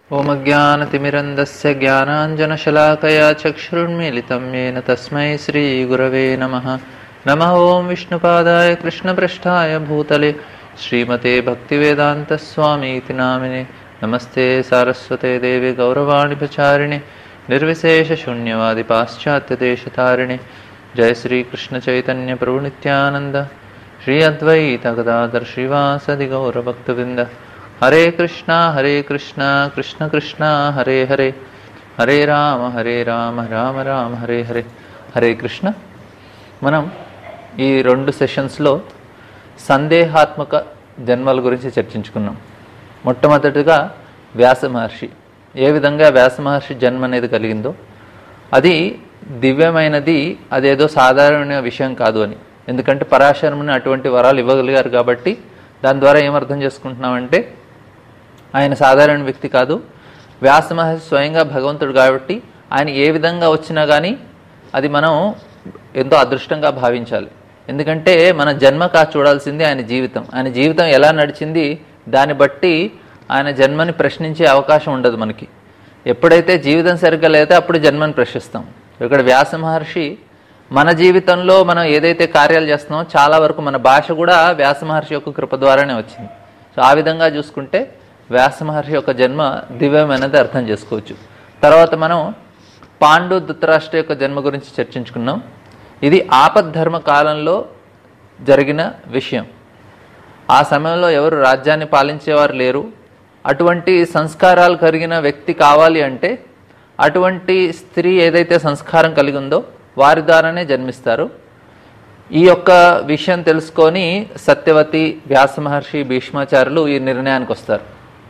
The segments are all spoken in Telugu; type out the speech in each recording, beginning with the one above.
ఓం అజ్ఞానతిమిరంధస్య జ్ఞానాంజనశలాకయా చక్షురున్మీలితం యేన తస్మై శ్రీగురవే నమః. నమః ఓం విష్ణుపాదాయ కృష్ణప్రష్ఠాయ భూతలే శ్రీమతే భక్తివేదాంతస్వామీతి నామినే. నమస్తే సారస్వతే దేవి గౌరవాణి ప్రచారిణి నిర్విశేషశూన్యవాది పాశ్చాత్యదేశతారిణి. జయ శ్రీకృష్ణ చైతన్య ప్రభు నిత్యానంద శ్రీ అద్వైత గదాధర్ శ్రీవాసది గౌరభక్తవృంద. హరే కృష్ణ కృష్ణ కృష్ణ హరే హరే, హరే రామ రామ రామ హరే హరే. హరే కృష్ణ. మనం ఈ 2 సెషన్స్లో సందేహాత్మక జన్మల గురించి చర్చించుకున్నాం. మొట్టమొదటిగా వ్యాస మహర్షి, ఏ విధంగా వ్యాస మహర్షి జన్మ అనేది కలిగిందో, అది దివ్యమైనది, అదేదో సాధారణ విషయం కాదు అని. ఎందుకంటే పరాశరముని అటువంటి వరాలు ఇవ్వగలిగారు కాబట్టి దాని ద్వారా ఏమర్థం చేసుకుంటున్నామంటే ఆయన సాధారణ వ్యక్తి కాదు, వ్యాస మహర్షి స్వయంగా భగవంతుడు కాబట్టి ఆయన ఏ విధంగా వచ్చినా కానీ అది మనం ఎంతో అదృష్టంగా భావించాలి. ఎందుకంటే మన జన్మ కాదు చూడాల్సింది ఆయన జీవితం. ఆయన జీవితం ఎలా నడిచింది దాన్ని బట్టి ఆయన జన్మని ప్రశ్నించే అవకాశం ఉండదు మనకి. ఎప్పుడైతే జీవితం సరిగ్గా లేదో అప్పుడు జన్మని ప్రశ్నిస్తాం. ఇక్కడ వ్యాస మహర్షి మన జీవితంలో మనం ఏదైతే కార్యాలు చేస్తున్నామో చాలా వరకు మన భాష కూడా వ్యాస మహర్షి యొక్క కృప ద్వారానే వచ్చింది. సో ఆ విధంగా చూసుకుంటే వ్యాస మహర్షి యొక్క జన్మ దివ్యమైనది అర్థం చేసుకోవచ్చు. తర్వాత మనం పాండు ధృతరాష్ట్ర యొక్క జన్మ గురించి చర్చించుకున్నాం. ఇది ఆపద్ధర్మ కాలంలో జరిగిన విషయం. ఆ సమయంలో ఎవరు రాజ్యాన్ని పాలించేవారు లేరు. అటువంటి సంస్కారాలు కలిగిన వ్యక్తి కావాలి అంటే అటువంటి స్త్రీ ఏదైతే సంస్కారం కలిగి ఉందో వారి ద్వారానే జన్మిస్తారు. ఈ యొక్క విషయం తెలుసుకొని సత్యవతి, వ్యాస మహర్షి, భీష్మాచార్యులు ఈ నిర్ణయానికి వస్తారు.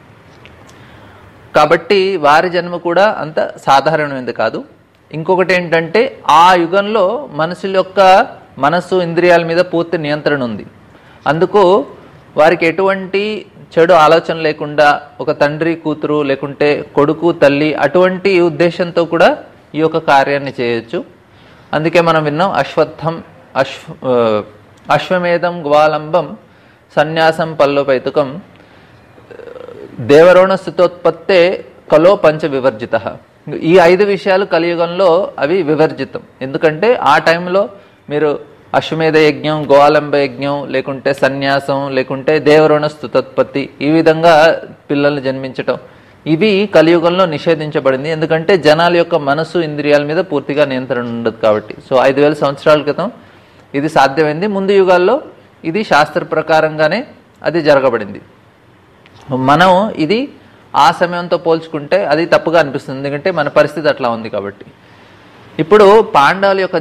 కాబట్టి వారి జన్మ కూడా అంత సాధారణమైనది కాదు. ఇంకొకటి ఏంటంటే ఆ యుగంలో మనుషుల యొక్క మనస్సు, ఇంద్రియాల మీద పూర్తి నియంత్రణ ఉంది. అందుకు వారికి ఎటువంటి చెడు ఆలోచన లేకుండా ఒక తండ్రి కూతురు లేకుంటే కొడుకు తల్లి అటువంటి ఉద్దేశంతో కూడా ఈ యొక్క కార్యాన్ని చేయొచ్చు. అందుకే మనం విన్నాం అశ్వమేధం గ్వాలంబం సన్యాసం పల్లోపైతుకం దేవరోణ స్థితోత్పత్తే కలో పంచ వివర్జిత. ఈ 5 విషయాలు కలియుగంలో అవి వివర్జితం. ఎందుకంటే ఆ టైంలో మీరు అశ్వమేధ యజ్ఞం, గోలంబ యజ్ఞం, లేకుంటే సన్యాసం, లేకుంటే దేవరోణ స్థితోత్పత్తి, ఈ విధంగా పిల్లల్ని జన్మించటం, ఇవి కలియుగంలో నిషేధించబడింది. ఎందుకంటే జనాల యొక్క మనసు, ఇంద్రియాల మీద పూర్తిగా నియంత్రణ ఉండదు కాబట్టి. సో 5000 సంవత్సరాల క్రితం ఇది సాధ్యమైంది. ముందు యుగాల్లో ఇది శాస్త్ర ప్రకారంగానే అది జరగబడింది. మనం ఇది ఆ సమయంతో పోల్చుకుంటే అది తప్పుగా అనిపిస్తుంది, ఎందుకంటే మన పరిస్థితి అట్లా ఉంది కాబట్టి. ఇప్పుడు పాండవుల యొక్క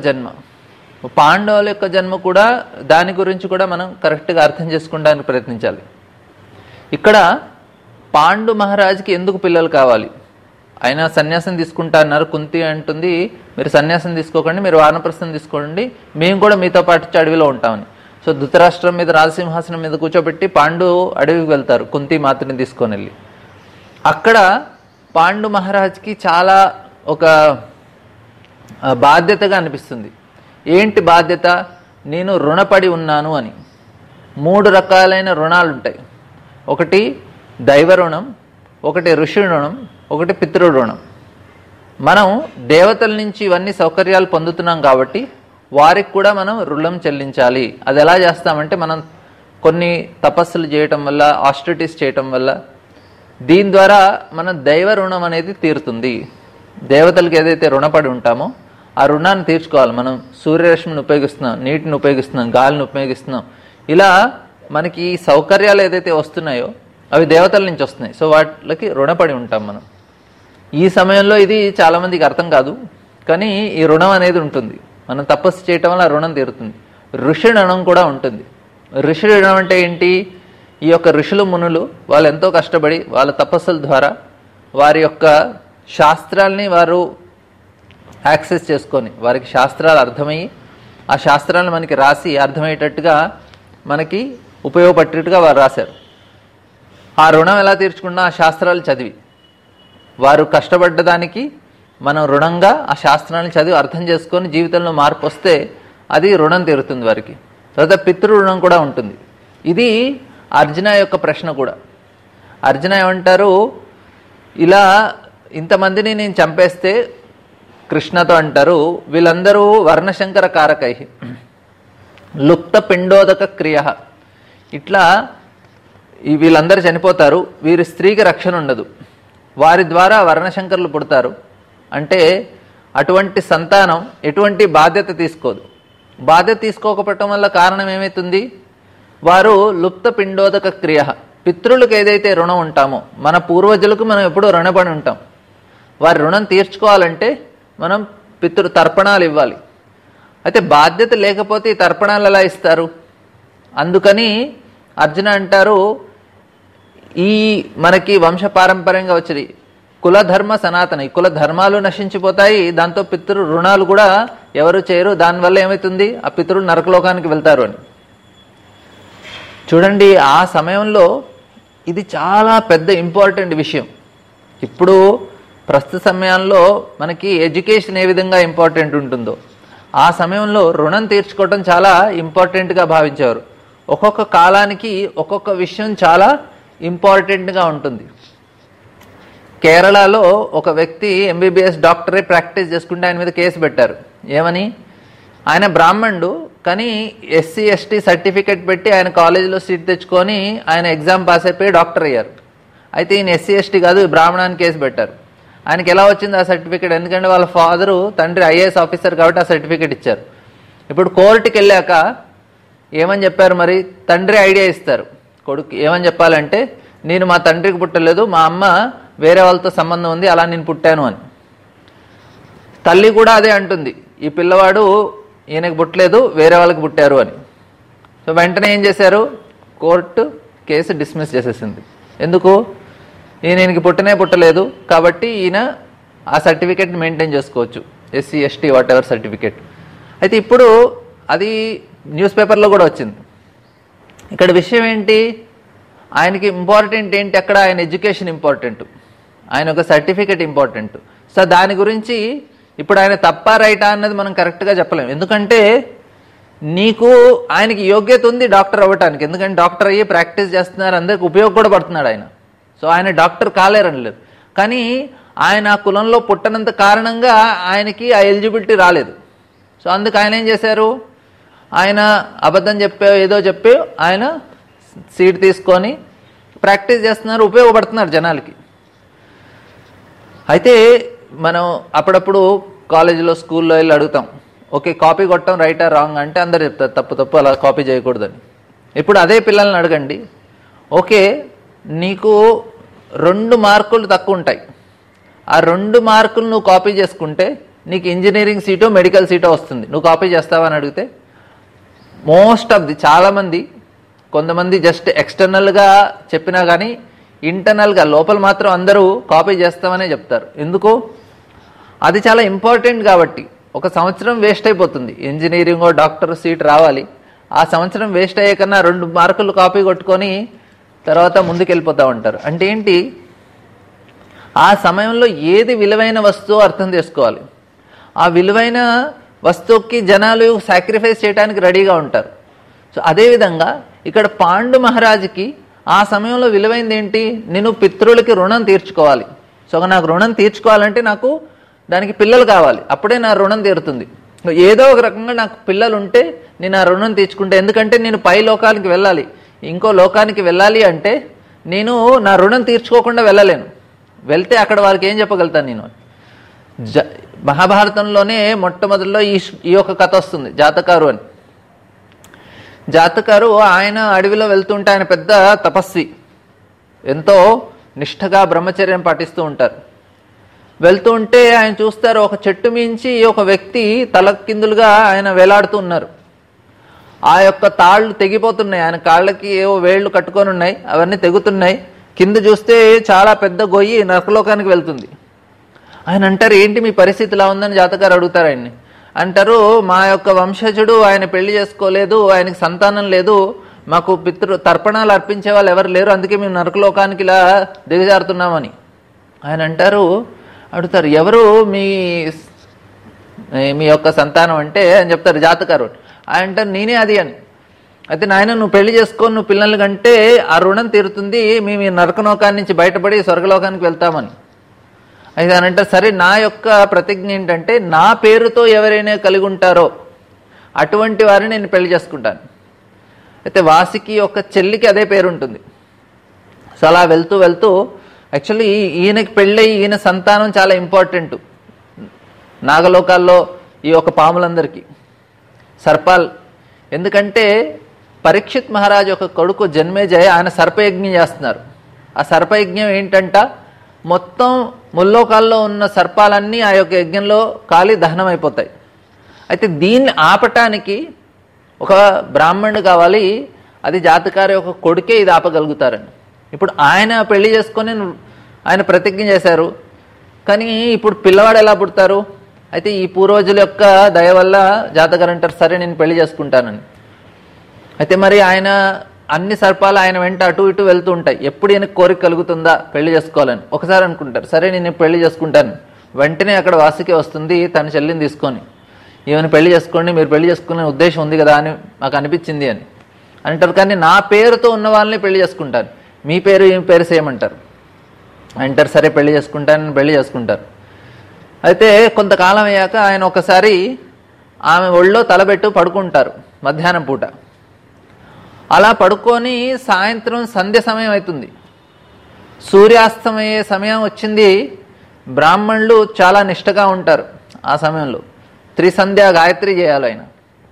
జన్మ కూడా దాని గురించి కూడా మనం కరెక్ట్గా అర్థం చేసుకోవడానికి ప్రయత్నించాలి. ఇక్కడ పాండు మహారాజుకి ఎందుకు పిల్లలు కావాలి? ఆయన సన్యాసం తీసుకుంటా అన్నారు. కుంతి అంటుంది మీరు సన్యాసం తీసుకోకండి, మీరు వానప్రస్థం తీసుకోండి, మేము కూడా మీతో పాటు అడవిలో ఉంటామని. సో ధృతరాష్ట్రం మీద రాజసింహాసనం మీద కూర్చోబెట్టి పాండు అడవికి వెళ్తారు కుంతి మాతని తీసుకొని వెళ్ళి. అక్కడ పాండు మహారాజ్కి చాలా ఒక బాధ్యతగా అనిపిస్తుంది. ఏంటి బాధ్యత? నేను రుణపడి ఉన్నాను అని. 3 రకాలైన రుణాలు ఉంటాయి. ఒకటి దైవ రుణం, ఒకటి ఋషి రుణం, ఒకటి పితృ రుణం. మనం దేవతల నుంచి ఇవన్నీ సౌకర్యాలు పొందుతున్నాం కాబట్టి వారికి కూడా మనం రుణం చెల్లించాలి. అది ఎలా చేస్తామంటే మనం కొన్ని తపస్సులు చేయటం వల్ల, ఆస్టిరిటీస్ చేయటం వల్ల, దీని ద్వారా మన దైవ రుణం అనేది తీరుతుంది. దేవతలకు ఏదైతే రుణపడి ఉంటామో ఆ రుణాన్ని తీర్చుకోవాలి. మనం సూర్యరశ్మిని ఉపయోగిస్తున్నాం, నీటిని ఉపయోగిస్తున్నాం, గాలిని ఉపయోగిస్తున్నాం. ఇలా మనకి సౌకర్యాలు ఏదైతే వస్తున్నాయో అవి దేవతల నుంచి వస్తున్నాయి. సో వాటికి రుణపడి ఉంటాం మనం. ఈ సమయంలో ఇది చాలామందికి అర్థం కాదు, కానీ ఈ రుణం అనేది ఉంటుంది. మనం తపస్సు చేయటం వల్ల రుణం తీరుతుంది. ఋషి రుణం కూడా ఉంటుంది. ఋషి రుణం అంటే ఏంటి? ఈ యొక్క ఋషులు, మునులు వాళ్ళు ఎంతో కష్టపడి వాళ్ళ తపస్సుల ద్వారా వారి యొక్క శాస్త్రాల్ని వారు యాక్సెస్ చేసుకొని, వారికి శాస్త్రాలు అర్థమయ్యి ఆ శాస్త్రాలను మనకి రాసి అర్థమయ్యేటట్టుగా మనకి ఉపయోగపడేట్టుగా వారు రాశారు. ఆ రుణం ఎలా తీర్చుకున్నా ఆ శాస్త్రాలు చదివి, వారు కష్టపడ్డదానికి మనం రుణంగా ఆ శాస్త్రాలను చదివి అర్థం చేసుకొని జీవితంలో మార్పు వస్తే అది రుణం తీరుతుంది వారికి. తర్వాత పితృ రుణం కూడా ఉంటుంది. ఇది అర్జున యొక్క ప్రశ్న కూడా. అర్జున ఏమంటారు? ఇలా ఇంతమందిని నేను చంపేస్తే కృష్ణతో అంటారు, వీళ్ళందరూ వర్ణశంకర కారకై లుప్త పిండోదక క్రియ. ఇట్లా వీళ్ళందరూ చనిపోతారు, వీరి స్త్రీకి రక్షణ ఉండదు, వారి ద్వారా వర్ణశంకరులు పుడతారు. అంటే అటువంటి సంతానం ఎటువంటి బాధ్యత తీసుకోదు. బాధ్యత తీసుకోకపోవటం వల్ల కారణం ఏమవుతుంది? వారు లుప్త పిండోదక క్రియ. పితృలకు ఏదైతే రుణం ఉంటామో, మన పూర్వజులకు మనం ఎప్పుడూ రుణపడి ఉంటాం. వారి రుణం తీర్చుకోవాలంటే మనం పితృ తర్పణాలు ఇవ్వాలి. అయితే బాధ్యత లేకపోతే ఈ తర్పణాలు ఎలా ఇస్తారు? అందుకని అర్జున అంటారు, ఈ మనకి వంశపారంపర్యంగా వచ్చేది కులధర్మ సనాతన, ఈ కుల ధర్మాలు నశించిపోతాయి, దాంతో పితృ రుణాలు కూడా ఎవరు చేయరు, దానివల్ల ఏమవుతుంది? ఆ పితృలు నరకలోకానికి వెళ్తారు అని. చూడండి, ఆ సమయంలో ఇది చాలా పెద్ద ఇంపార్టెంట్ విషయం. ఇప్పుడు ప్రస్తుత సమయంలో మనకి ఎడ్యుకేషన్ ఏ విధంగా ఇంపార్టెంట్ ఉంటుందో, ఆ సమయంలో రుణం తీర్చుకోవటం చాలా ఇంపార్టెంట్గా భావించేవారు. ఒక్కొక్క కాలానికి ఒక్కొక్క విషయం చాలా ఇంపార్టెంట్గా ఉంటుంది. కేరళలో ఒక వ్యక్తి ఎంబీబీఎస్ డాక్టరే ప్రాక్టీస్ చేసుకుంటే ఆయన మీద కేసు పెట్టారు. ఏమని? ఆయన బ్రాహ్మణుడు, కానీ ఎస్సీ ఎస్టీ సర్టిఫికెట్ పెట్టి ఆయన కాలేజీలో సీట్ తెచ్చుకొని ఆయన ఎగ్జామ్ పాస్ అయిపోయి డాక్టర్ అయ్యారు. అయితే ఈయన ఎస్సీ ఎస్టీ కాదు, బ్రాహ్మణాన్ని కేసు పెట్టారు. ఆయనకి ఎలా వచ్చింది ఆ సర్టిఫికేట్? ఎందుకంటే వాళ్ళ ఫాదరు తండ్రి ఐఏఎస్ ఆఫీసర్ కాబట్టి ఆ సర్టిఫికేట్ ఇచ్చారు. ఇప్పుడు కోర్టుకి వెళ్ళాక ఏమని చెప్పారు మరి? తండ్రి ఐడియా ఇస్తారు కొడుకు. ఏమని చెప్పాలంటే, నేను మా తండ్రికి పుట్టలేదు, మా అమ్మ వేరే వాళ్ళతో సంబంధం ఉంది, అలా నేను పుట్టాను అని. తల్లి కూడా అదే అంటుంది, ఈ పిల్లవాడు ఈయనకి పుట్టలేదు, వేరే వాళ్ళకి పుట్టారు అని. సో వెంటనే ఏం చేశారు? కోర్టు కేసు డిస్మిస్ చేసేసింది. ఎందుకు? ఈయనకి పుట్టలేదు కాబట్టి ఈయన ఆ సర్టిఫికేట్ మెయింటైన్ చేసుకోవచ్చు, SC ST whatever certificate. అయితే ఇప్పుడు అది న్యూస్ పేపర్లో కూడా వచ్చింది. ఇక్కడ విషయం ఏంటి? ఆయనకి ఇంపార్టెంట్ ఏంటి? అక్కడ ఆయన ఎడ్యుకేషన్ ఇంపార్టెంట్, ఆయన ఒక సర్టిఫికేట్ ఇంపార్టెంట్. సో దాని గురించి ఇప్పుడు ఆయన తప్పా రైటా అన్నది మనం కరెక్ట్గా చెప్పలేము. ఎందుకంటే ఆయనకి యోగ్యత ఉంది డాక్టర్ అవ్వటానికి, ఎందుకంటే డాక్టర్ అయ్యి ప్రాక్టీస్ చేస్తున్నారు, అందరికి ఉపయోగ కూడా పడుతున్నాడు ఆయన. సో ఆయన డాక్టర్ కాలేరని లేదు, కానీ ఆయన ఆ కులంలో పుట్టనంత కారణంగా ఆయనకి ఆ ఎలిజిబిలిటీ రాలేదు. సో అందుకు ఆయన ఏం చేశారు? ఆయన అబద్ధం ఏదో చెప్పి ఆయన సీట్ తీసుకొని ప్రాక్టీస్ చేస్తున్నారు, ఉపయోగపడుతున్నారు జనాలకి. అయితే మనం అప్పుడప్పుడు కాలేజీలో స్కూల్లో వెళ్ళి అడుగుతాం, ఓకే కాపీ కొట్టడం రైటా రాంగ్ అంటే అందరు చెప్తారు తప్పు, అలా కాపీ చేయకూడదని. ఇప్పుడు అదే పిల్లల్ని అడగండి, ఓకే నీకు 2 మార్కులు తక్కువ ఉంటాయి, ఆ 2 మార్కులు నువ్వు కాపీ చేసుకుంటే నీకు ఇంజనీరింగ్ సీటో మెడికల్ సీటో వస్తుంది, నువ్వు కాపీ చేస్తావా అని అడిగితే మోస్ట్ ఆఫ్ ది చాలామంది, కొంతమంది జస్ట్ ఎక్స్టర్నల్గా చెప్పినా కానీ ఇంటర్నల్గా లోపల మాత్రం అందరూ కాపీ చేస్తామనే చెప్తారు. ఎందుకు? అది చాలా ఇంపార్టెంట్ కాబట్టి. 1 సంవత్సరం వేస్ట్ అయిపోతుంది, ఇంజనీరింగో డాక్టర్ సీట్ రావాలి, ఆ సంవత్సరం వేస్ట్ అయ్యే కన్నా 2 మార్కులు కాపీ కొట్టుకొని తర్వాత ముందుకు వెళ్ళిపోతూ ఉంటారు. అంటే ఏంటి? ఆ సమయంలో ఏది విలువైన వస్తువు అర్థం చేసుకోవాలి. ఆ విలువైన వస్తువుకి జనాలు సాక్రిఫైస్ చేయడానికి రెడీగా ఉంటారు. సో అదేవిధంగా ఇక్కడ పాండు మహారాజుకి ఆ సమయంలో విలువైంది ఏంటి? నేను పితృలకి రుణం తీర్చుకోవాలి. సో నాకు రుణం తీర్చుకోవాలంటే నాకు దానికి పిల్లలు కావాలి, అప్పుడే నా రుణం తీరుతుంది. ఏదో ఒక రకంగా నాకు పిల్లలు ఉంటే నేను ఆ రుణం తీర్చుకుంటే, ఎందుకంటే నేను పై లోకానికి వెళ్ళాలి, ఇంకో లోకానికి వెళ్ళాలి అంటే నేను నా రుణం తీర్చుకోకుండా వెళ్ళలేను. వెళ్తే అక్కడ వారికి ఏం చెప్పగలుగుతాను నేను? మహాభారతంలోనే మొట్టమొదటిలో ఈ యొక్క కథ వస్తుంది, జాతకారు అని. జాతకారు ఆయన అడవిలో వెళ్తుంటే, ఆయన పెద్ద తపస్వి, ఎంతో నిష్ఠగా బ్రహ్మచర్యం పాటిస్తూ ఉంటారు. వెళ్తూ ఉంటే ఆయన చూస్తారు, ఒక చెట్టు మించి ఒక వ్యక్తి తలకిందులుగా ఆయన వేలాడుతూ ఉన్నారు. ఆ యొక్క తాళ్ళు తెగిపోతున్నాయి, ఆయన కాళ్ళకి ఏవో వేళ్లు కట్టుకొని ఉన్నాయి, అవన్నీ తెగుతున్నాయి. కింద చూస్తే చాలా పెద్ద గొయ్యి నరకలోకానికి వెళ్తుంది. ఆయన అంటారు, ఏంటి మీ పరిస్థితి ఇలా ఉందని జాతకారు అడుగుతారు ఆయన్ని. అంటారు, మా యొక్క వంశజుడు ఆయన పెళ్లి చేసుకోలేదు, ఆయనకి సంతానం లేదు, మాకు తర్పణాలు అర్పించే వాళ్ళు ఎవరు లేరు, అందుకే మేము నరకలోకానికి ఇలా దిగజారుతున్నామని. ఆయన అంటారు, అడుగుతారు, ఎవరు మీ యొక్క సంతానం అంటే ఆయన చెప్తారు జాతకారు. ఆయన అంటారు, నేనే అది అని. అయితే నాయన నువ్వు పెళ్లి చేసుకొని నువ్వు పిల్లలు కంటే ఆ రుణం తీరుతుంది, మేము ఈ నరకలోకాన్ని నుంచి బయటపడి స్వర్గలోకానికి వెళ్తామని. అయితే అని అంటే సరే నా యొక్క ప్రతిజ్ఞ ఏంటంటే నా పేరుతో ఎవరైనా కలిగి ఉంటారో అటువంటి వారిని నేను పెళ్లి చేసుకుంటాను. అయితే వాసికి యొక్క చెల్లికి అదే పేరు ఉంటుంది. సో అలా వెళ్తూ వెళ్తూ యాక్చువల్లీ ఈయనకి పెళ్ళి ఈయన సంతానం చాలా ఇంపార్టెంట్ నాగలోకాల్లో ఈ యొక్క పాములందరికీ, సర్పాల్. ఎందుకంటే పరీక్షిత్ మహారాజు యొక్క కొడుకు జన్మేజయ ఆయన సర్పయజ్ఞం చేస్తున్నారు. ఆ సర్పయజ్ఞం ఏంటంట, మొత్తం ముల్లోకాల్లో ఉన్న సర్పాలన్నీ ఆ యొక్క యజ్ఞంలో కాలి దహనం అయిపోతాయి. అయితే దీన్ని ఆపటానికి ఒక బ్రాహ్మణుడు కావాలి, అది జాతకారి యొక్క కొడుకే ఇది ఆపగలుగుతారని. ఇప్పుడు ఆయన పెళ్లి చేసుకొని ఆయన ప్రతిజ్ఞ చేశారు, కానీ ఇప్పుడు పిల్లవాడు ఎలా పుడతారు? అయితే ఈ పూర్వజుల యొక్క దయ వల్ల జాతకారు అంటారు సరే నేను పెళ్లి చేసుకుంటానని. అయితే మరి ఆయన అన్ని సర్పాలు ఆయన వెంట అటు ఇటు వెళ్తూ ఉంటాయి. ఎప్పుడు ఈయనకు కోరిక కలుగుతుందా పెళ్లి చేసుకోవాలని ఒకసారి అనుకుంటారు, సరే నేను పెళ్లి చేసుకుంటాను. వెంటనే అక్కడ వాసుకి వస్తుంది తన చెల్లిని తీసుకొని, ఈమెను పెళ్లి చేసుకోండి, మీరు పెళ్లి చేసుకునే ఉద్దేశం ఉంది కదా అని నాకు అనిపించింది అని అంటారు. కానీ నా పేరుతో ఉన్న వాళ్ళని పెళ్లి చేసుకుంటాను, మీ పేరు ఈ పేరు సేమ్ అంటారు. అంటారు సరే పెళ్లి చేసుకుంటాను, పెళ్లి చేసుకుంటారు. అయితే కొంతకాలం అయ్యాక ఆయన ఒకసారి ఆమె ఒళ్ళో తలబెట్టు పడుకుంటారు మధ్యాహ్నం పూట. అలా పడుకొని సాయంత్రం సంధ్య సమయం అవుతుంది, సూర్యాస్తమయ్యే సమయం వచ్చింది. బ్రాహ్మణులు చాలా నిష్టగా ఉంటారు ఆ సమయంలో, త్రిసంధ్య గాయత్రి చేయాలి ఆయన.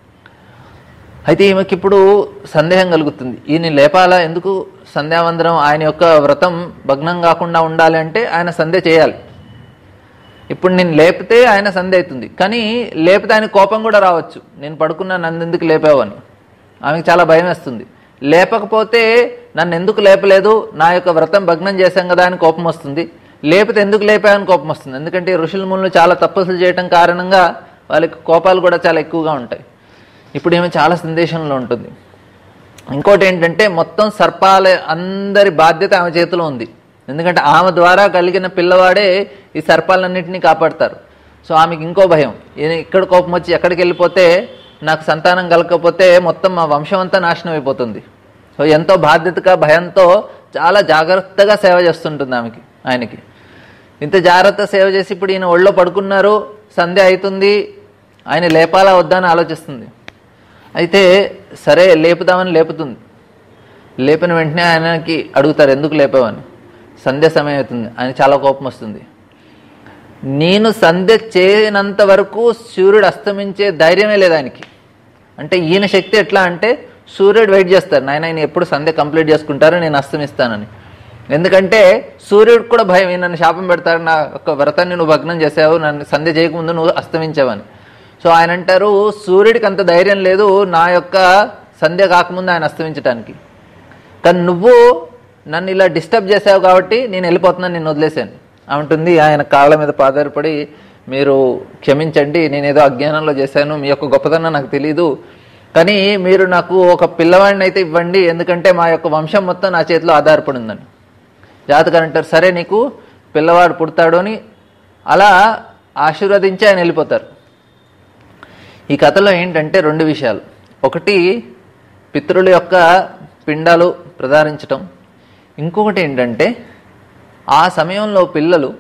అయితే ఈమెకి ఇప్పుడు సందేహం కలుగుతుంది, ఈయన లేపాలా, ఎందుకు సంధ్యావందనం ఆయన యొక్క వ్రతం భగ్నం కాకుండా ఉండాలి అంటే ఆయన సంధ్య చేయాలి. ఇప్పుడు నేను లేపితే ఆయన సంధ్య అవుతుంది, కానీ లేపితే ఆయన కోపం కూడా రావచ్చు, నేను పడుకున్నా నన్ను ఎందుకు లేపావు అని. ఆమెకు చాలా భయం వేస్తుంది. లేపకపోతే నన్ను ఎందుకు లేపలేదు, నా యొక్క వ్రతం భగ్నం చేశాం కదా అని కోపం వస్తుంది. లేపితే ఎందుకు లేపావని కోపం వస్తుంది. ఎందుకంటే ఋషుల మునులు చాలా తపస్సులు చేయటం కారణంగా వాళ్ళకి కోపాలు కూడా చాలా ఎక్కువగా ఉంటాయి. ఇప్పుడు ఏమో చాలా సందేశంలో ఉంటుంది. ఇంకోటి ఏంటంటే మొత్తం సర్పాల అందరి బాధ్యత ఆమె చేతిలో ఉంది. ఎందుకంటే ఆమె ద్వారా కలిగిన పిల్లవాడే ఈ సర్పాలన్నింటినీ కాపాడతారు. సో ఆమెకి ఇంకో భయం, ఇక్కడ కోపం వచ్చి ఎక్కడికి వెళ్ళిపోతే నాకు సంతానం కలగకపోతే మొత్తం మా వంశం అంతా నాశనం అయిపోతుంది. సో ఎంతో బాధ్యతగా భయంతో చాలా జాగ్రత్తగా సేవ చేస్తుంటుంది ఆమెకి ఆయనకి. ఇంత జాగ్రత్త సేవ చేసి ఇప్పుడు ఈయన ఒళ్ళో పడుకున్నారు, సంధ్య అవుతుంది, ఆయన లేపాలా వద్దా అని ఆలోచిస్తుంది. అయితే సరే లేపుదామని లేపుతుంది. లేపిన వెంటనే ఆయనకి అడుగుతారు ఎందుకు లేపావని. సంధ్య సమయం అవుతుంది, ఆయన చాలా కోపం వస్తుంది. నేను సంధ్య చేయనంత వరకు సూర్యుడు అస్తమించే ధైర్యమే లేదు ఆయనకి. అంటే ఈయన శక్తి ఎట్లా అంటే సూర్యుడు వెయిట్ చేస్తారు, ఆయన ఎప్పుడు సంధ్య కంప్లీట్ చేసుకుంటారో నేను అస్తమిస్తానని. ఎందుకంటే సూర్యుడికి కూడా భయం, నన్ను శాపం పెడతారు, నా యొక్క వ్రతాన్ని నువ్వు భగ్నం చేసావు, నన్ను సంధ్య చేయకముందు నువ్వు అస్తమించావని. సో ఆయన అంటారు సూర్యుడికి అంత ధైర్యం లేదు నా యొక్క సంధ్య కాకముందు ఆయన అస్తమించడానికి, కానీ నువ్వు నన్ను ఇలా డిస్టర్బ్ చేసావు కాబట్టి నేను వెళ్ళిపోతున్నాను, నేను వదిలేశాను అంటుంది. ఆయన కాళ్ళ మీద పాదారపడి మీరు క్షమించండి, నేనేదో అజ్ఞానంలో చేశాను, మీ యొక్క గొప్పతనం నాకు తెలీదు, కానీ మీరు నాకు ఒక పిల్లవాడిని అయితే ఇవ్వండి, ఎందుకంటే మా యొక్క వంశం మొత్తం నా చేతిలో ఆధారపడి ఉందని. జాతకారు అంటారు సరే నీకు పిల్లవాడు పుడతాడు అని అలా ఆశీర్వదించి ఆయన వెళ్ళిపోతారు. ఈ కథలో ఏంటంటే రెండు విషయాలు, ఒకటి పితృల యొక్క పిండాలు ప్రదారించటం, ఇంకొకటి ఏంటంటే ఆ సమయంలో పిల్లలు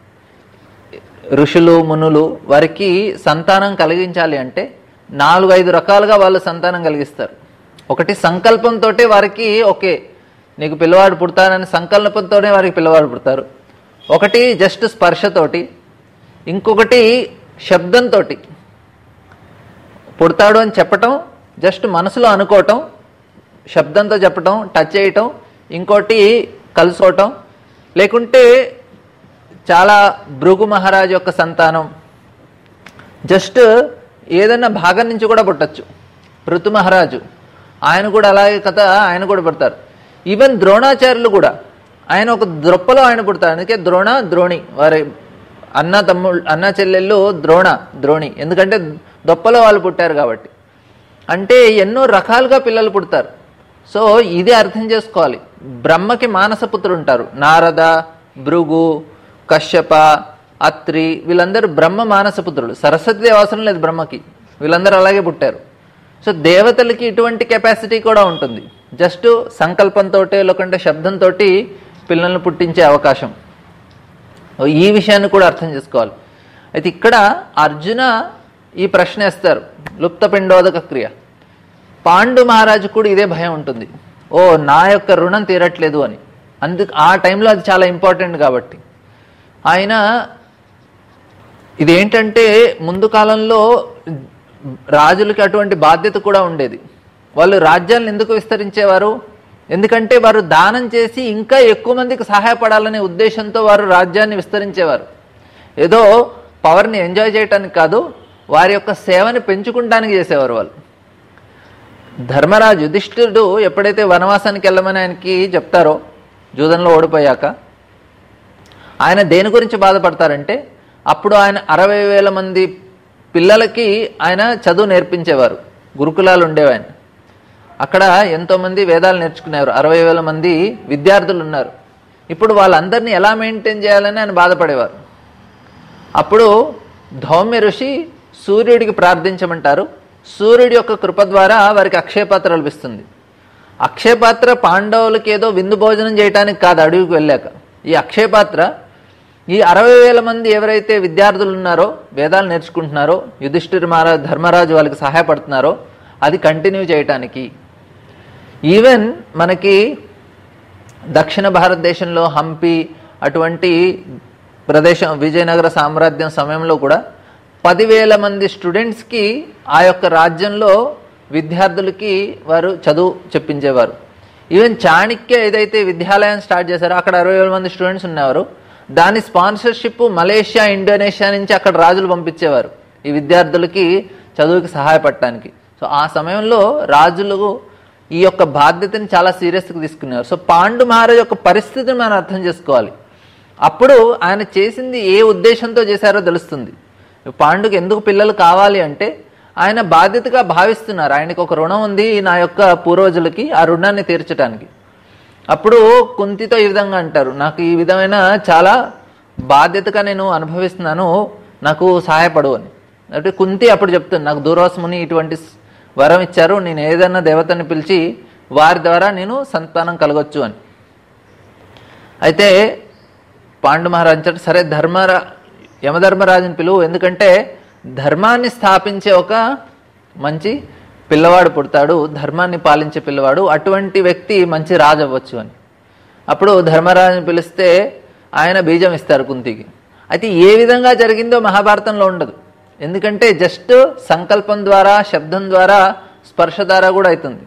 ఋషులు మునులు వారికి సంతానం కలిగించాలి అంటే 4-5 రకాలుగా వాళ్ళు సంతానం కలిగిస్తారు. ఒకటి సంకల్పంతో వారికి ఓకే నీకు పిల్లవాడు పుడతానని సంకల్పంతోనే వారికి పిల్లవాడు పుడతారు. ఒకటి జస్ట్ స్పర్శతోటి, ఇంకొకటి శబ్దంతో పుడతాడు అని చెప్పటం, జస్ట్ మనసులో అనుకోవటం, శబ్దంతో చెప్పటం, టచ్ చేయటం, ఇంకోటి కలుసుకోవటం, లేకుంటే చాలా భృగు మహారాజు యొక్క సంతానం జస్ట్ ఏదైనా భాగం నుంచి కూడా పుట్టచ్చు. ఋతు మహారాజు ఆయన కూడా అలాగే కథ, ఆయన కూడా పుడతారు. ఈవెన్ ద్రోణాచార్యులు కూడా ఆయన ఒక ద్రొప్పలో ఆయన పుడతారు. అందుకే ద్రోణ ద్రోణి, వారి అన్న చెల్లెళ్ళు ద్రోణి, ఎందుకంటే దొప్పలో వాళ్ళు పుట్టారు కాబట్టి. అంటే ఎన్నో రకాలుగా పిల్లలు పుడతారు. సో ఇది అర్థం చేసుకోవాలి. బ్రహ్మకి మానసపుత్రులు ఉంటారు, నారద, భృగు, కశ్యప, అత్రి, వీళ్ళందరూ బ్రహ్మ మానసపుత్రులు. సరస్వతి అవసరం లేదు బ్రహ్మకి, వీళ్ళందరూ అలాగే పుట్టారు. సో దేవతలకి ఇటువంటి కెపాసిటీ కూడా ఉంటుంది, జస్ట్ సంకల్పంతో లేకుంటే శబ్దంతో పిల్లల్ని పుట్టించే అవకాశం. ఈ విషయాన్ని కూడా అర్థం చేసుకోవాలి. అయితే ఇక్కడ అర్జున ఈ ప్రశ్న వేస్తారు, లుప్త పిండోదక క్రియ. పాండు మహారాజు కూడా ఇదే భయం ఉంటుంది, ఓ నా యొక్క రుణం తీరట్లేదు అని. అందుకు ఆ టైంలో అది చాలా ఇంపార్టెంట్ కాబట్టి ఆయన ఇదేంటంటే ముందు కాలంలో రాజులకి అటువంటి బాధ్యత కూడా ఉండేది. వాళ్ళు రాజ్యాలను ఎందుకు విస్తరించేవారు? ఎందుకంటే వారు దానం చేసి ఇంకా ఎక్కువ మందికి సహాయపడాలనే ఉద్దేశంతో వారు రాజ్యాన్ని విస్తరించేవారు. ఏదో పవర్ని ఎంజాయ్ చేయటానికి కాదు, వారి యొక్క సేవని పెంచుకుంటానికి చేసేవారు వాళ్ళు. ధర్మరాజు యుధిష్ఠిరుడు ఎప్పుడైతే వనవాసానికి వెళ్ళమని ఆయనకి చెప్తారో జూదంలో ఓడిపోయాక, ఆయన దేని గురించి బాధపడతారంటే అప్పుడు ఆయన 60,000 మంది పిల్లలకి ఆయన చదువు నేర్పించేవారు. గురుకులాలు ఉండేవి ఆయన. అక్కడ ఎంతోమంది వేదాలు నేర్చుకునేవారు. 60,000 మంది విద్యార్థులు ఉన్నారు. ఇప్పుడు వాళ్ళందరినీ ఎలా మెయింటైన్ చేయాలని ఆయన బాధపడేవారు. అప్పుడు ధౌమ్య ఋషి సూర్యుడికి ప్రార్థించమంటారు. సూర్యుడి యొక్క కృప ద్వారా వారికి అక్షయపాత్ర లభిస్తుంది. అక్షయపాత్ర పాండవులకి ఏదో విందు భోజనం చేయడానికి కాదు అడవికి వెళ్ళాక. ఈ అక్షయపాత్ర ఈ 60,000 మంది ఎవరైతే విద్యార్థులు ఉన్నారో, వేదాలు నేర్చుకుంటున్నారో, యుధిష్ఠిర మహారాజు ధర్మరాజు వాళ్ళకి సహాయపడుతున్నారో అది కంటిన్యూ చేయటానికి. ఈవెన్ మనకి దక్షిణ భారతదేశంలో హంపి అటువంటి ప్రదేశం, విజయనగర సామ్రాజ్యం సమయంలో కూడా 10,000 మంది స్టూడెంట్స్కి ఆ యొక్క రాజ్యంలో విద్యార్థులకి వారు చదువు చెప్పించేవారు. ఈవెన్ చాణక్య ఏదైతే విద్యాలయం స్టార్ట్ చేశారో అక్కడ 60,000 మంది స్టూడెంట్స్ ఉన్నవారు. దాని స్పాన్సర్షిప్ మలేషియా, ఇండోనేషియా నుంచి అక్కడ రాజులు పంపించేవారు ఈ విద్యార్థులకి చదువుకి సహాయపడటానికి. సో ఆ సమయంలో రాజులు ఈ యొక్క బాధ్యతని చాలా సీరియస్గా తీసుకునేవారు. సో పాండు మహారాజు యొక్క పరిస్థితిని మనం అర్థం చేసుకోవాలి. అప్పుడు ఆయన చేసింది ఏ ఉద్దేశంతో చేశారో తెలుస్తుంది. పాండుకి ఎందుకు పిల్లలు కావాలి అంటే ఆయన బాధ్యతగా భావిస్తున్నారు. ఆయనకు ఒక రుణం ఉంది నా యొక్క పూర్వజులకి, ఆ రుణాన్ని తీర్చడానికి. అప్పుడు కుంతితో ఈ విధంగా అంటారు, నాకు ఈ విధమైన చాలా బాధ్యతగా నేను అనుభవిస్తున్నాను, నాకు సహాయపడు అని. అంటే కుంతి అప్పుడు చెప్తుంది, నాకు దూర్వాసముని ఇటువంటి వరం ఇచ్చారు, నేను ఏదైనా దేవతని పిలిచి వారి ద్వారా నేను సంతానం కలగొచ్చు అని. అయితే పాండు మహారాజు అంటే సరే యమధర్మరాజుని పిలువు, ఎందుకంటే ధర్మాన్ని స్థాపించే ఒక మంచి పిల్లవాడు పుడతాడు, ధర్మాన్ని పాలించే పిల్లవాడు, అటువంటి వ్యక్తి మంచి రాజు అవ్వచ్చు అని. అప్పుడు ధర్మరాజుని పిలిస్తే ఆయన బీజం ఇస్తారు కుంతికి. అయితే ఏ విధంగా జరిగిందో మహాభారతంలో ఉండదు, ఎందుకంటే జస్ట్ సంకల్పం ద్వారా, శబ్దం ద్వారా, స్పర్శ ద్వారా కూడా అవుతుంది.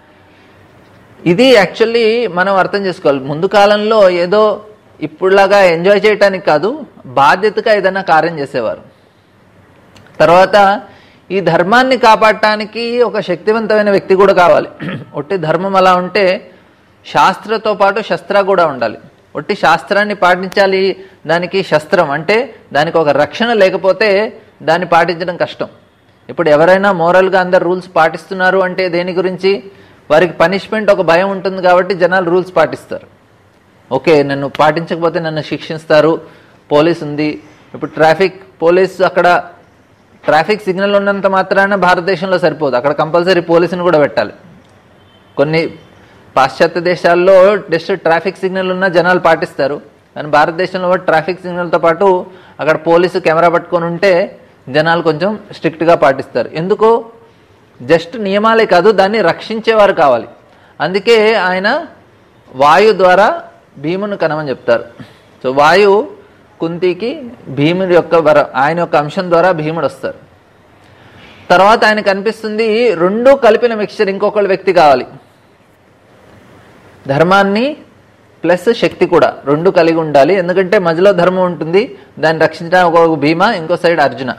ఇది యాక్చువల్లీ మనం అర్థం చేసుకోవాలి. ముందు కాలంలో ఏదో ఇప్పుడులాగా ఎంజాయ్ చేయటానికి కాదు, బాధ్యతగా ఏదైనా కార్యం చేసేవారు. తర్వాత ఈ ధర్మాన్ని కాపాడటానికి ఒక శక్తివంతమైన వ్యక్తి కూడా కావాలి. ఒట్టి ధర్మం అలా ఉంటే శాస్త్రతో పాటు శస్త్ర కూడా ఉండాలి. ఒట్టి శాస్త్రాన్ని పాటించాలి, దానికి శస్త్రం అంటే దానికి ఒక రక్షణ లేకపోతే దాన్ని పాటించడం కష్టం. ఇప్పుడు ఎవరైనా మోరల్గా అందరు రూల్స్ పాటిస్తున్నారు అంటే దేని గురించి? వారికి పనిష్మెంట్ ఒక భయం ఉంటుంది కాబట్టి జనాలు రూల్స్ పాటిస్తారు. ఓకే, నన్ను పాటించకపోతే నన్ను శిక్షిస్తారు, పోలీస్ ఉంది. ఇప్పుడు పోలీస్ అక్కడ ట్రాఫిక్ సిగ్నల్ ఉన్నంత మాత్రాన భారతదేశంలో సరిపోదు, అక్కడ కంపల్సరీ పోలీసుని కూడా పెట్టాలి. కొన్ని పాశ్చాత్య దేశాల్లో జస్ట్ ట్రాఫిక్ సిగ్నల్ ఉన్న జనాలు పాటిస్తారు, కానీ భారతదేశంలో ట్రాఫిక్ సిగ్నల్తో పాటు అక్కడ పోలీసు కెమెరా పట్టుకొని ఉంటే జనాలు కొంచెం స్ట్రిక్ట్గా పాటిస్తారు. ఎందుకు? జస్ట్ నియమాలే కాదు, దాన్ని రక్షించేవారు కావాలి. అందుకే ఆయన వాయు ద్వారా భీముని కనమని చెప్తారు. సో వాయు కుంతికి భీముడి యొక్క ఆయన యొక్క అంశం ద్వారా భీముడు వస్తారు. తర్వాత ఆయన కనిపిస్తుంది రెండూ కలిపిన మిక్చర్, ఇంకొకళ్ళ వ్యక్తి కావాలి. ధర్మాన్ని ప్లస్ శక్తి కూడా రెండు కలిగి ఉండాలి, ఎందుకంటే మధ్యలో ధర్మం ఉంటుంది, దాన్ని రక్షించడానికి ఒక భీమ, ఇంకో సైడ్ అర్జున.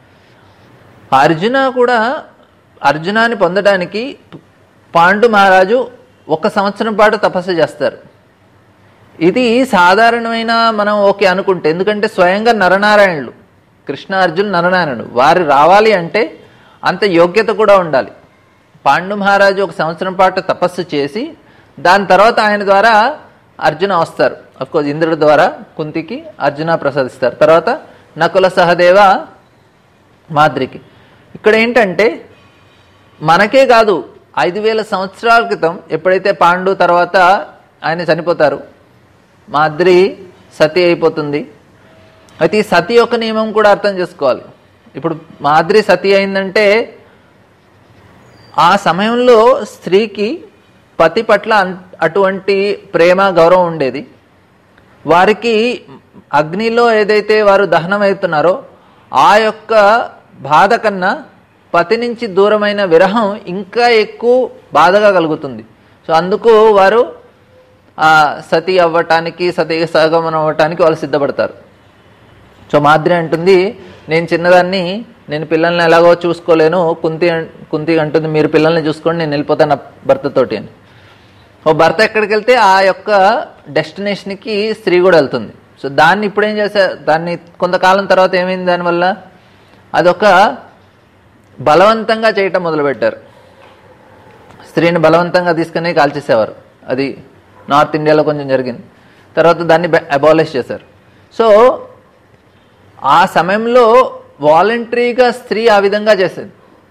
కూడా అర్జునాన్ని పొందడానికి పాండు మహారాజు 1 సంవత్సరం పాటు తపస్సు చేస్తారు. ఇది సాధారణమైన మనం ఓకే అనుకుంటే, ఎందుకంటే స్వయంగా నరనారాయణులు, కృష్ణ అర్జున్ నరనారాయణుడు, వారు రావాలి అంటే అంత యోగ్యత కూడా ఉండాలి. పాండు మహారాజు 1 సంవత్సరం పాటు తపస్సు చేసి దాని తర్వాత ఆయన ద్వారా అర్జున వస్తారు. అఫ్కోర్స్ ఇంద్రుడి ద్వారా కుంతికి అర్జున ప్రసాదిస్తారు. తర్వాత నకుల సహదేవ మాద్రికి. ఇక్కడ ఏంటంటే మనకే కాదు, 5,000 సంవత్సరాల క్రితం ఎప్పుడైతే పాండు తర్వాత ఆయన చనిపోతారు, మాద్రి సతి అయిపోతుంది, అయితే ఈ సతి యొక్క నియమం కూడా అర్థం చేసుకోవాలి. ఇప్పుడు మాద్రి సతి అయిందంటే ఆ సమయంలో స్త్రీకి పతి పట్ల అటువంటి ప్రేమ గౌరవం ఉండేది. వారికి అగ్నిలో ఏదైతే వారు దహనం అవుతున్నారో ఆ యొక్క బాధ కన్నా పతి నుంచి దూరమైన విరహం ఇంకా ఎక్కువ బాధగా కలుగుతుంది. సో అందుకు వారు సతి అవ్వటానికి, సతీ సహగమనం అవ్వటానికి వాళ్ళు సిద్ధపడతారు. సో మాద్రి అంటుంది, నేను చిన్నదాన్ని, నేను పిల్లల్ని ఎలాగో చూసుకోలేను. కుంతి అంటుంది, మీరు పిల్లల్ని చూసుకోండి, నేను వెళ్ళిపోతాను నా భర్తతోటి అని. ఓ భర్త ఎక్కడికి వెళ్తే ఆ యొక్క డెస్టినేషన్కి స్త్రీ కూడా వెళ్తుంది. సో దాన్ని ఇప్పుడు ఏం చేశారు, దాన్ని కొంతకాలం తర్వాత ఏమైంది, దానివల్ల అదొక బలవంతంగా చేయటం మొదలుపెట్టారు. స్త్రీని బలవంతంగా తీసుకుని కాల్చేసేవారు. అది నార్త్ ఇండియాలో కొంచెం జరిగింది. తర్వాత దాన్ని అబాలిష్ చేశారు. సో ఆ సమయంలో వాలంటరీగా స్త్రీ ఆ విధంగా చేసేది.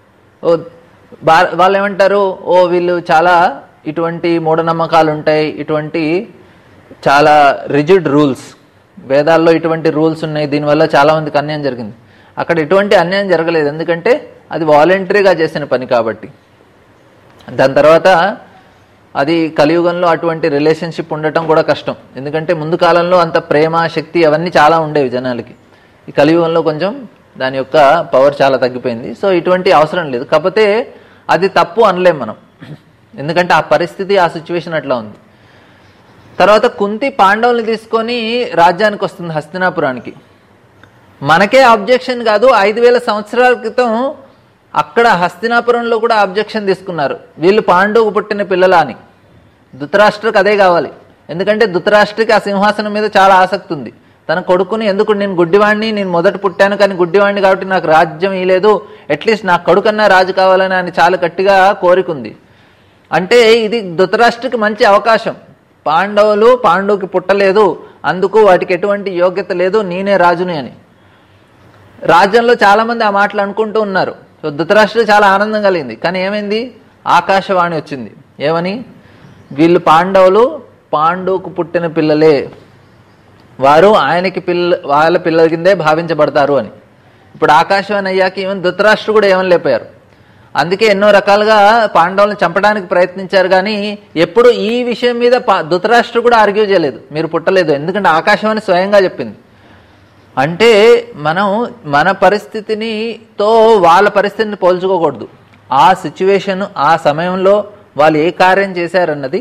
వాళ్ళు ఏమంటారు, వీళ్ళు చాలా ఇటువంటి మూఢనమ్మకాలు ఉంటాయి, ఇటువంటి చాలా రిజిడ్ రూల్స్, వేదాల్లో ఇటువంటి రూల్స్ ఉన్నాయి, దీనివల్ల చాలా మందికి అన్యాయం జరిగింది. అక్కడ ఎటువంటి అన్యాయం జరగలేదు, ఎందుకంటే అది వాలంటరీగా చేసిన పని కాబట్టి. దాని తర్వాత అది కలియుగంలో అటువంటి రిలేషన్షిప్ ఉండటం కూడా కష్టం, ఎందుకంటే ముందు కాలంలో అంత ప్రేమ, శక్తి అవన్నీ చాలా ఉండేవి జనాలకి. ఈ కలియుగంలో కొంచెం దాని యొక్క పవర్ చాలా తగ్గిపోయింది. సో ఇటువంటి అవసరం లేదు. కాకపోతే అది తప్పు అనలేం మనం, ఎందుకంటే ఆ పరిస్థితి, ఆ సిచ్యువేషన్ అట్లా ఉంది. తర్వాత కుంతి పాండవుల్ని తీసుకొని రాజ్యానికి వస్తుంది, హస్తినాపురానికి. మనకే ఆబ్జెక్షన్ కాదు, 5000 సంవత్సరాల క్రితం అక్కడ హస్తినాపురంలో కూడా ఆబ్జెక్షన్ తీసుకున్నారు, వీళ్ళు పాండవుకు పుట్టిన పిల్లల అని. ధృతరాష్ట్రకు అదే కావాలి, ఎందుకంటే ధృతరాష్ట్రకి ఆ సింహాసనం మీద చాలా ఆసక్తి ఉంది. తన కొడుకుని ఎందుకు, నేను గుడ్డివాణ్ణి, నేను మొదట పుట్టాను కానీ గుడ్డివాణ్ణి కాబట్టి నాకు రాజ్యం ఇవ్వలేదు, అట్లీస్ట్ నా కొడుకన్నా రాజు కావాలని ఆయన చాలా గట్టిగా కోరికుంది. అంటే ఇది ధృతరాష్ట్రకి మంచి అవకాశం. పాండవుకి పుట్టలేదు, అందుకు వాటికి ఎటువంటి యోగ్యత లేదు, నేనే రాజుని అని. రాజ్యంలో చాలా మంది ఆ మాటలు అనుకుంటూ ఉన్నారు. సో ధృతరాష్ట్ర చాలా ఆనందం కలిగింది. కానీ ఏమైంది, ఆకాశవాణి వచ్చింది. ఏమని, వీళ్ళు పాండవుకు పుట్టిన పిల్లలే, వారు ఆయనకి వాళ్ళ పిల్లల కిందే భావించబడతారు అని. ఇప్పుడు ఆకాశవాణి అయ్యాక ఈవెన్ ధృతరాష్ట్ర కూడా ఏమని లేపారు. అందుకే ఎన్నో రకాలుగా పాండవులను చంపడానికి ప్రయత్నించారు, కానీ ఎప్పుడు ఈ విషయం మీద ధృతరాష్ట్ర కూడా ఆర్గ్యూ చేయలేదు, మీరు పుట్టలేదు, ఎందుకంటే ఆకాశవాణి స్వయంగా చెప్పింది. అంటే మనం మన పరిస్థితితో వాళ్ళ పరిస్థితిని పోల్చుకోకూడదు. ఆ సిచ్యువేషన్, ఆ సమయంలో వాళ్ళు ఏ కార్యం చేశారన్నది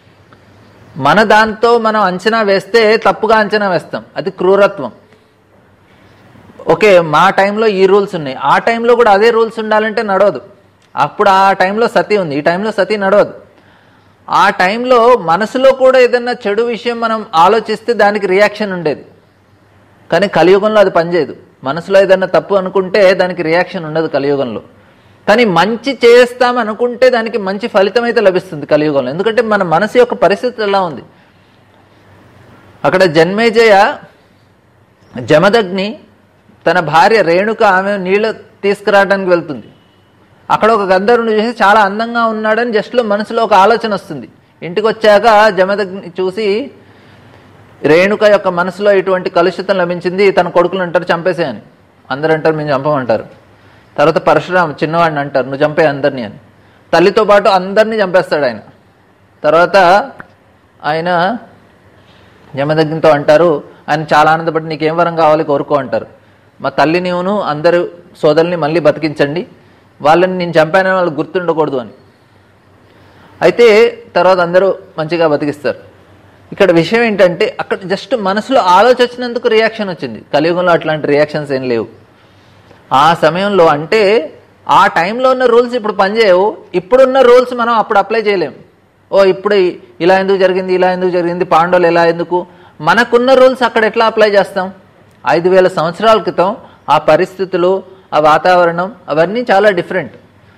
మన దాంతో మనం అంచనా వేస్తే తప్పుగా అంచనా వేస్తాం, అది క్రూరత్వం. ఓకే, మా టైంలో ఈ రూల్స్ ఉన్నాయి, ఆ టైంలో కూడా అదే రూల్స్ ఉండాలంటే నడవదు. అప్పుడు ఆ టైంలో సతీ ఉంది, ఈ టైంలో సతీ నడవదు. ఆ టైంలో మనసులో కూడా ఏదన్నా చెడు విషయం మనం ఆలోచిస్తే దానికి రియాక్షన్ ఉండేది, కానీ కలియుగంలో అది పనిచేయదు. మనసులో ఏదన్నా తప్పు అనుకుంటే దానికి రియాక్షన్ ఉండదు కలియుగంలో. కానీ మంచి చేస్తాం అనుకుంటే దానికి మంచి ఫలితం అయితే లభిస్తుంది కలియుగంలో, ఎందుకంటే మన మనసు యొక్క పరిస్థితి ఎలా ఉంది. అక్కడ జన్మేజయ జమదగ్ని తన భార్య రేణుక, ఆమె నీళ్ళు తీసుకురావడానికి వెళ్తుంది. అక్కడ ఒక గంధర్వుని చూసి చాలా అందంగా ఉన్నాడని జస్ట్లో మనసులో ఒక ఆలోచన వస్తుంది. ఇంటికి వచ్చాక జమదగ్ని చూసి రేణుక యొక్క మనసులో ఇటువంటి కలుషితం లభించింది, తన కొడుకులు అంటారు చంపేసేయని. అందరు అంటారు మేము చంపమంటారు. తర్వాత పరశురామ చిన్నవాడిని అంటారు నువ్వు చంపే అందరినీ అని. తల్లితో పాటు అందరినీ చంపేస్తాడు ఆయన. తర్వాత ఆయన జమదగ్నితో అంటారు, ఆయన చాలా ఆనందపడి నీకేం వరం కావాలి కోరుకో అంటారు. మా తల్లి నీవును అందరు సోదరుల్ని మళ్ళీ బతికించండి, వాళ్ళని నేను చంపానని వాళ్ళు గుర్తుండకూడదు అని. అయితే తర్వాత అందరూ మంచిగా బతికిస్తారు. ఇక్కడ విషయం ఏంటంటే అక్కడ జస్ట్ మనసులో ఆలోచన వచ్చినందుకు రియాక్షన్ వచ్చింది. కలియుగంలో అట్లాంటి రియాక్షన్స్ ఏం లేవు. ఆ సమయంలో అంటే ఆ టైంలో ఉన్న రూల్స్ ఇప్పుడు పనిచేయవు. ఇప్పుడున్న రూల్స్ మనం అప్పుడు అప్లై చేయలేము. ఇప్పుడు ఇలా ఎందుకు జరిగింది, ఇలా ఎందుకు జరిగింది, పాండవులు ఎలా ఎందుకు, మనకున్న రూల్స్ అక్కడ ఎట్లా అప్లై చేస్తాం? 5000 సంవత్సరాల క్రితం ఆ పరిస్థితులు, ఆ వాతావరణం అవన్నీ చాలా డిఫరెంట్.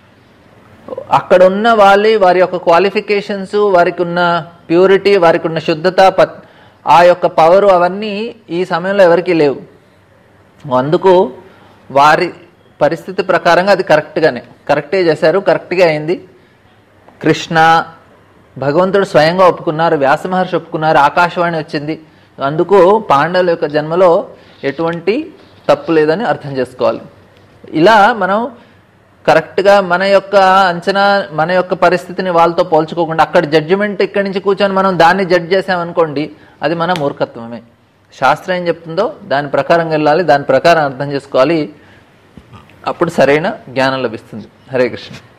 అక్కడ ఉన్న వారి యొక్క క్వాలిఫికేషన్స్, వారికి ఉన్న ప్యూరిటీ, వారికి ఉన్న శుద్ధత, ఆ యొక్క పవరు అవన్నీ ఈ సమయంలో ఎవరికీ లేవు. అందుకు వారి పరిస్థితి ప్రకారంగా అది కరెక్టే చేశారు, కరెక్ట్గా అయింది. కృష్ణ భగవంతుడు స్వయంగా ఒప్పుకున్నారు, వ్యాస మహర్షి ఒప్పుకున్నారు, ఆకాశవాణి వచ్చింది. అందుకు పాండవుల యొక్క జన్మలో ఎటువంటి తప్పు లేదని అర్థం చేసుకోవాలి. ఇలా మనం కరెక్ట్గా మన యొక్క అంచనా, మన యొక్క పరిస్థితిని వాళ్ళతో పోల్చుకోకుండా అక్కడ జడ్జిమెంట్ ఇక్కడి నుంచి కూర్చొని మనం దాన్ని జడ్జ్ చేసామనుకోండి, అది మన మూర్ఖత్వమే. శాస్త్రం ఏం చెప్తుందో దాని ప్రకారం వెళ్ళాలి, దాని ప్రకారం అర్థం చేసుకోవాలి. అప్పుడు సరైన జ్ఞానం లభిస్తుంది. హరే కృష్ణ.